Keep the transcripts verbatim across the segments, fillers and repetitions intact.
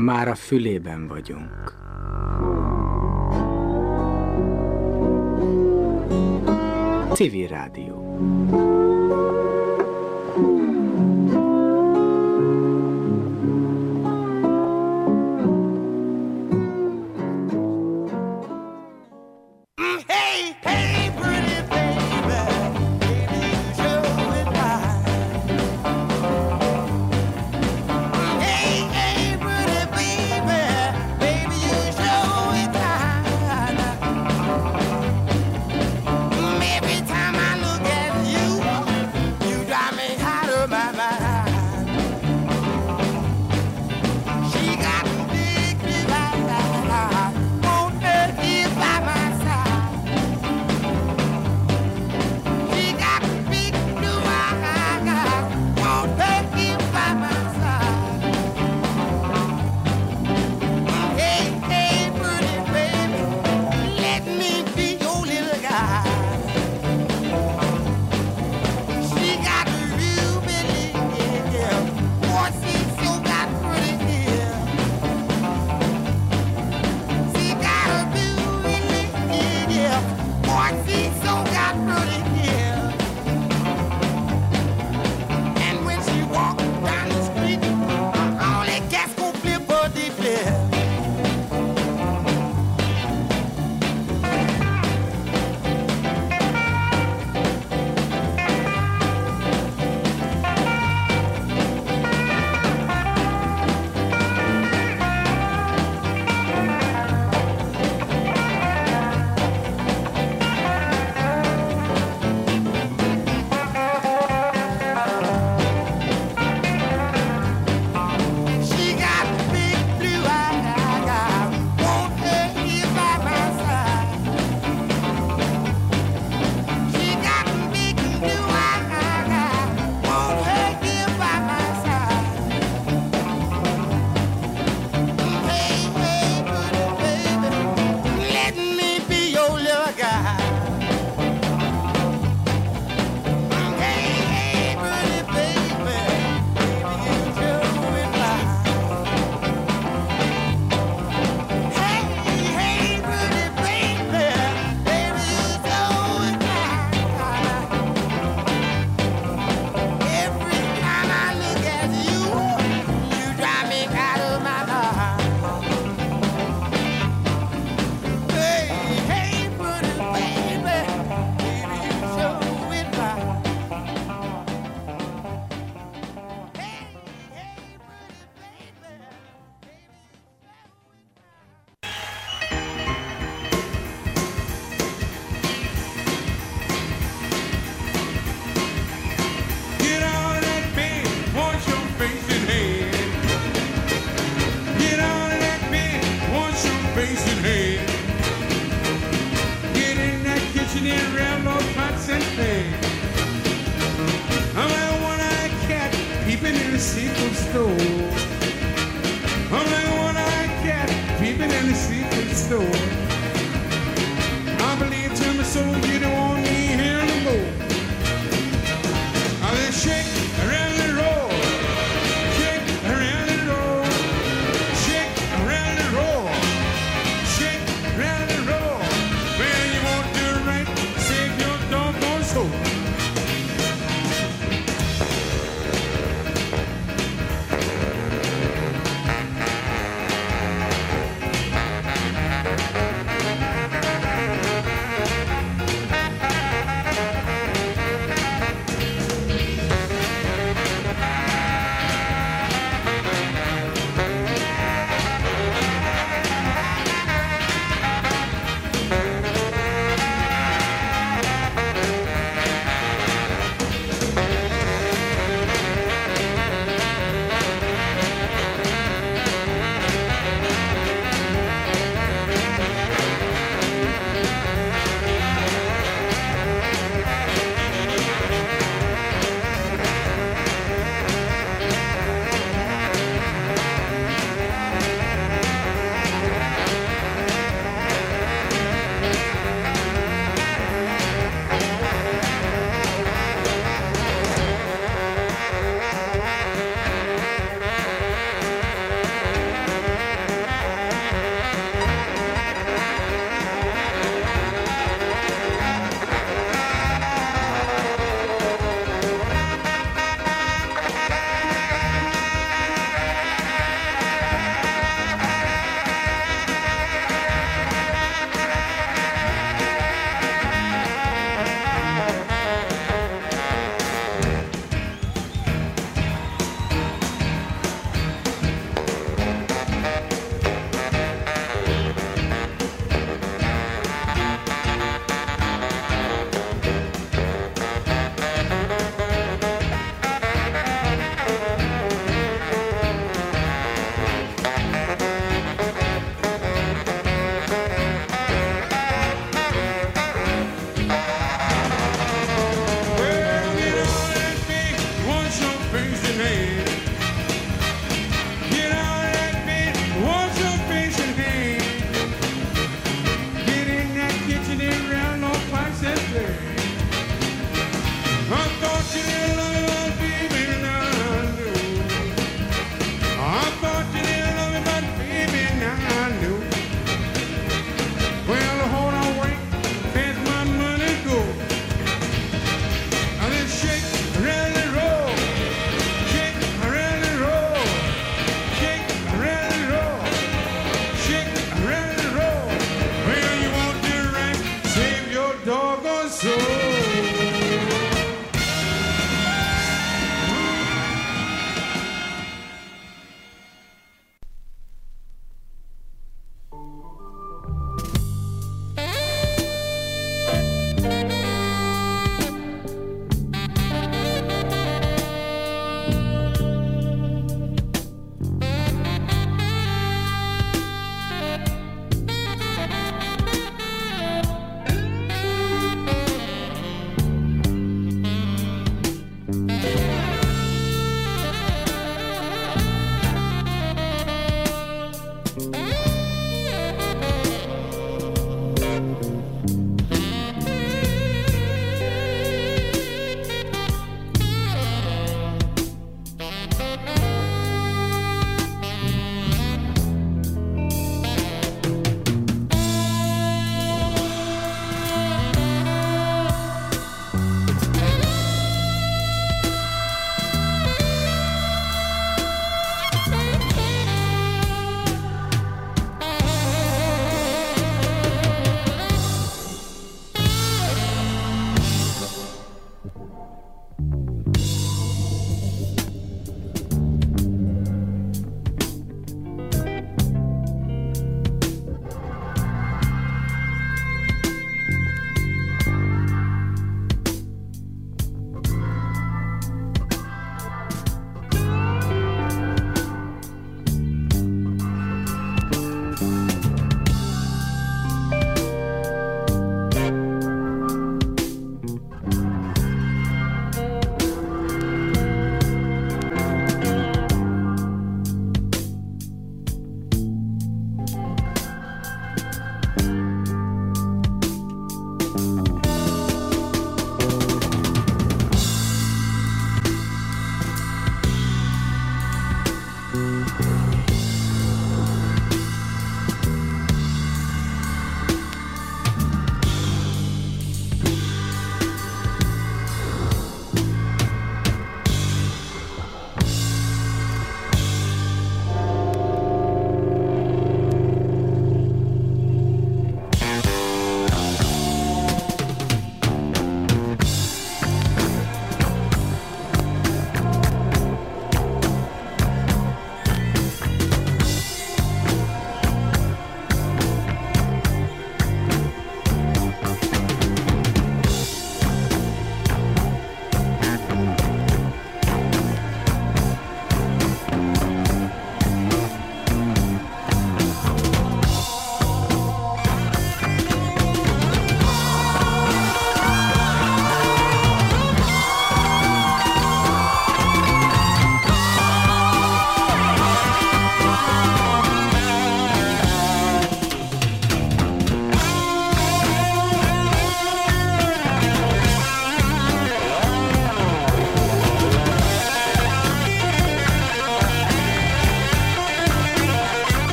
Már a fülében vagyunk. Civil Rádió.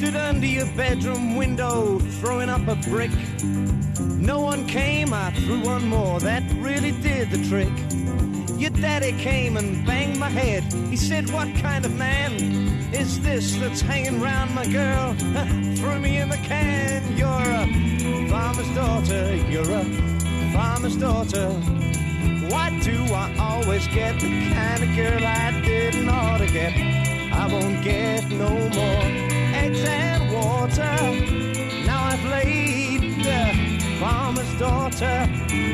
stood under your bedroom window throwing up a brick. No one came, I threw one more, that really did the trick. Your daddy came and banged my head. He said, what kind of man is this that's hanging round my girl? Threw me in the can. You're a farmer's daughter, you're a farmer's daughter. Why do I always get the kind of girl I didn't ought to get? I won't get no more eggs and water. Now I've laid the farmer's daughter.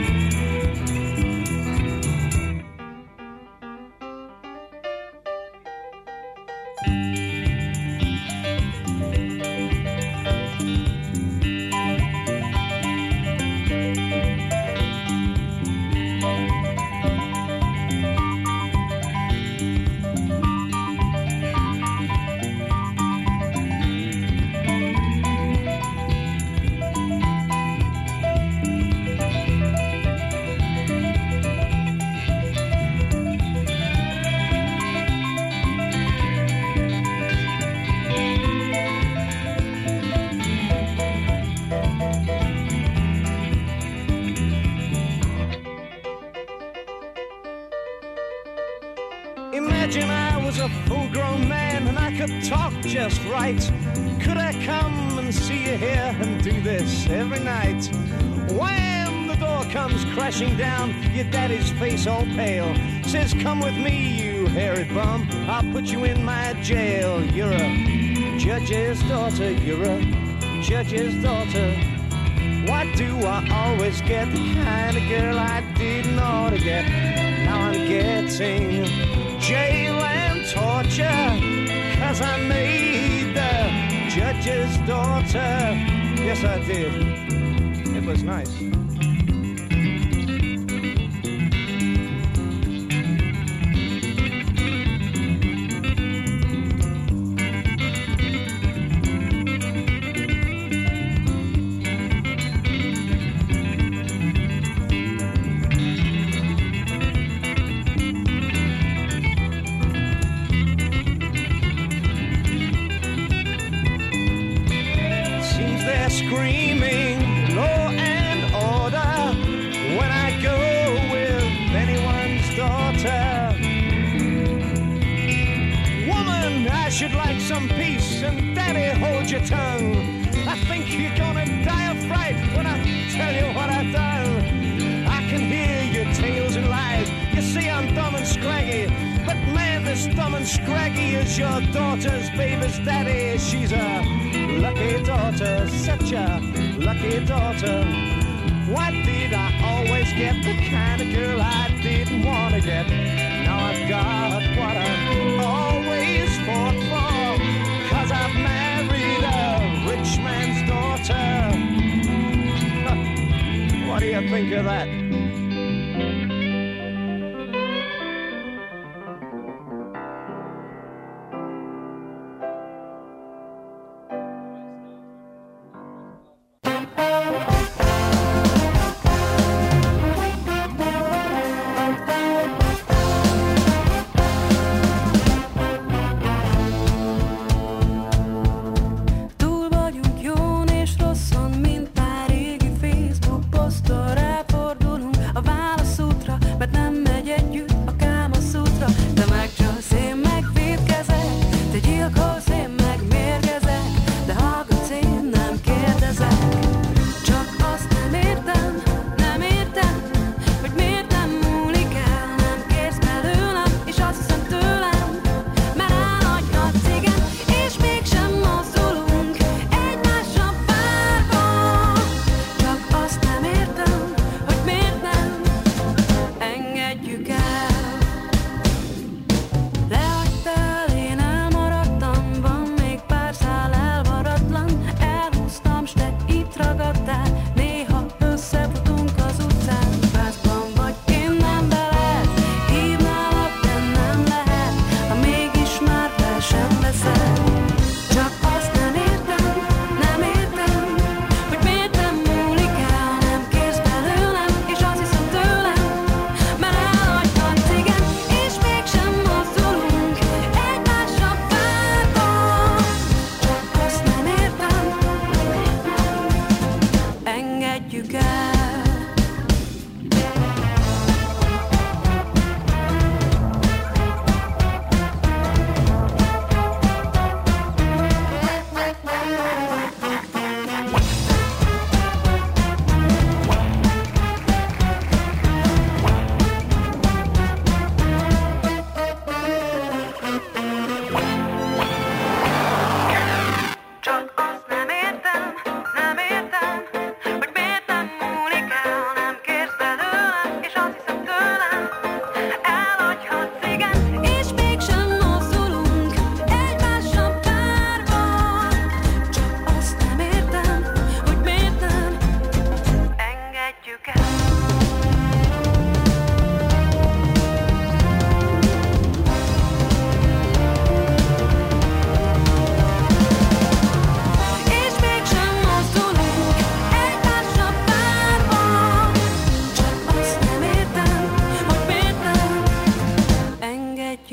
Imagine I was a full-grown man and I could talk just right. Could I come and see you here and do this every night? Wham! The door comes crashing down, your daddy's face all pale. Says, come with me, you hairy bum, I'll put you in my jail. You're a judge's daughter, you're a judge's daughter. Why do I always get the kind of girl I didn't ought to get? Now I'm getting jail and torture, 'cause I made the judge's daughter. Yes, I did. It was nice. Screaming law and order when I go with anyone's daughter. Woman, I should like some peace, and daddy, hold your tongue. I think you're gonna die of fright when I tell you what I've done. I can hear your tales and lies. You see I'm dumb and scraggy, but man, this dumb and scraggy is your daughter's baby's daddy. She's a lucky daughter, such a lucky daughter. Why did I always get the kind of girl I didn't want to get? Now I've got what I always fought for, 'cause I've married a rich man's daughter. What do you think of that? A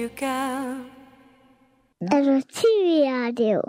kell. Ez a Civil Rádió.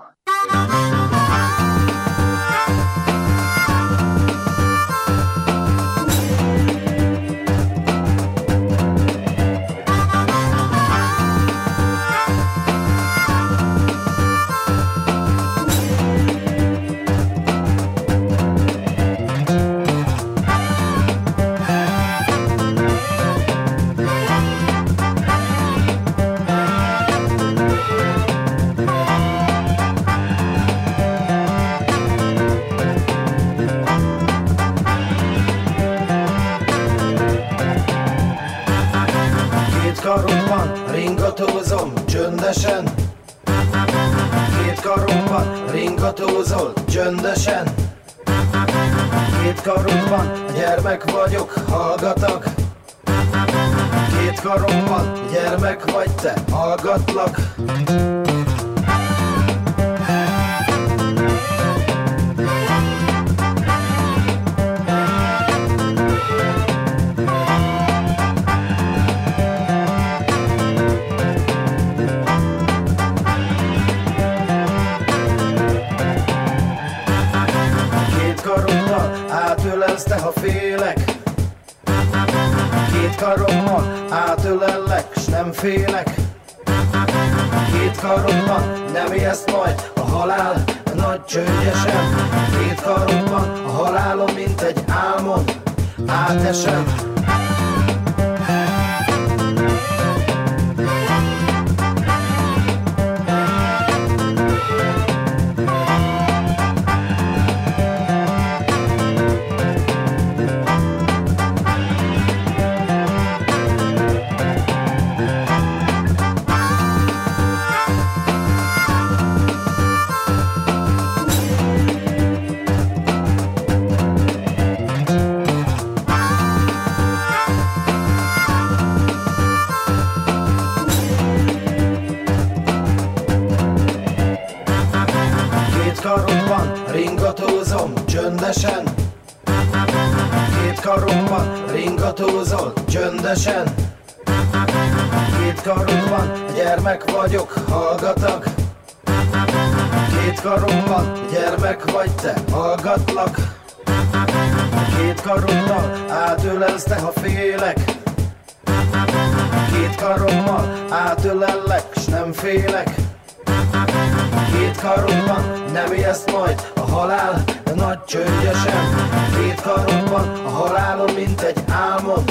Karomban ringatózom csöndesen. Két karomban ringatózol csöndesen. Két karomban gyermek vagyok, hallgatak. Két karomban gyermek vagy te, hallgatlak. Átölelsz te, ha félek. Két karommal átölellek, s nem félek. Két karomban nem ijeszt majd a halál nagy csődjesen. Két karomban a halálom, mint egy álmon átesem. Karomban ringatózom csöndesen. Két karomban ringatózol csöndesen. Két karomban gyermek vagyok, hallgatak. Két karomban gyermek vagy te, hallgatlak. Két karoddal átölelsz te, ha félek. Két karommal átölellek, s nem félek. Két karomban nem ijeszt majd a halál nagy csődjesen. Két karomban a halálom, mint egy álmon